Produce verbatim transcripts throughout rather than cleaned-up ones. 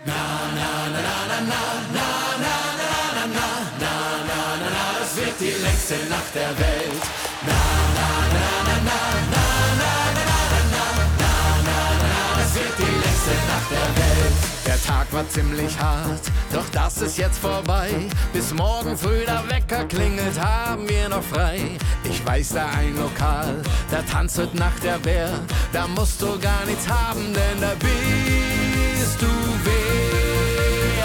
Es wird die längste Nacht der Welt. Na, na, na, na, na, na, na, na, na, na, na, na, es wird die längste Nacht der Welt. Der Tag war ziemlich hart, doch das ist jetzt vorbei. Bis morgen früh der Wecker klingelt, haben wir noch frei. Ich weiß da ein Lokal, da tanzt heute Nacht der Bär. Da musst du gar nichts haben, denn da bist du wer.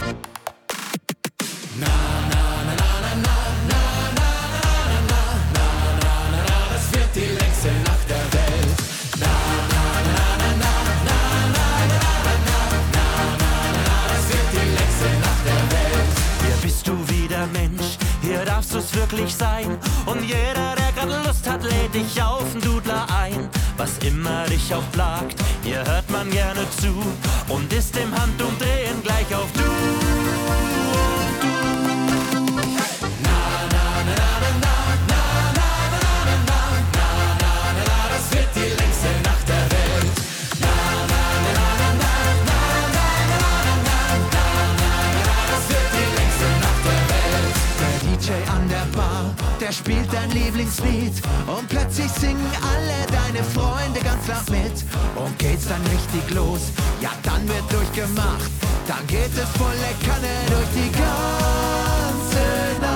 Na, na, na, na, na, na, na, na, na, na, na, na, na, na, das wird die längste Nacht der Welt. Na, na, na, na, na, na, na, na, na, na, na, na, das wird die längste Nacht der Welt. Hier bist du wieder Mensch, hier darfst du's wirklich sein. Und jeder, der grad Lust hat, lädt dich auf den Dudler ein. Was immer dich auch plagt, hier hört man gerne zu und ist im Handumdrehen gleich auf du. Der spielt dein Lieblingslied und plötzlich singen alle deine Freunde ganz laut mit. Und geht's dann richtig los, ja dann wird durchgemacht. Dann geht es volle Kanne durch die ganze Nacht.